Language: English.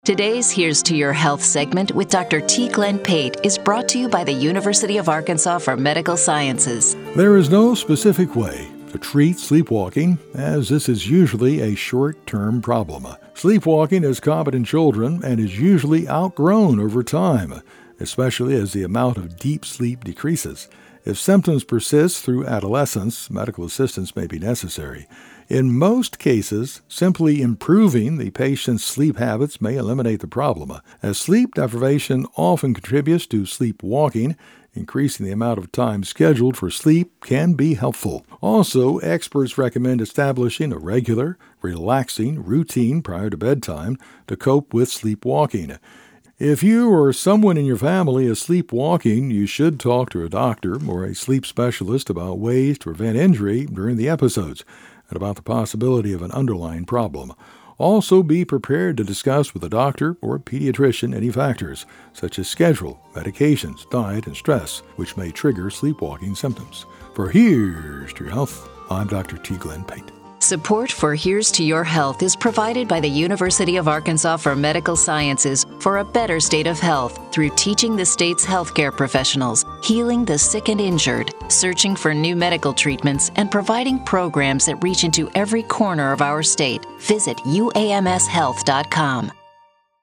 Today's Here's to Your Health segment with Dr. T. Glenn Pate is brought to you by the University of Arkansas for Medical Sciences. There is no specific way to treat sleepwalking, as this is usually a short-term problem. Sleepwalking is common in children and is usually outgrown over time, especially as the amount of deep sleep decreases. If symptoms persist through adolescence, medical assistance may be necessary. In most cases, simply improving the patient's sleep habits may eliminate the problem, as sleep deprivation often contributes to sleepwalking. Increasing the amount of time scheduled for sleep can be helpful. Also, experts recommend establishing a regular, relaxing routine prior to bedtime to cope with sleepwalking. If you or someone in your family is sleepwalking, you should talk to a doctor or a sleep specialist about ways to prevent injury during the episodes and about the possibility of an underlying problem. Also, be prepared to discuss with a doctor or pediatrician any factors, such as schedule, medications, diet, and stress, which may trigger sleepwalking symptoms. For Here's to Your Health, I'm Dr. T. Glenn Pate. Support for Here's to Your Health is provided by the University of Arkansas for Medical Sciences for a better state of health through teaching the state's healthcare professionals, healing the sick and injured, searching for new medical treatments, and providing programs that reach into every corner of our state. Visit uamshealth.com.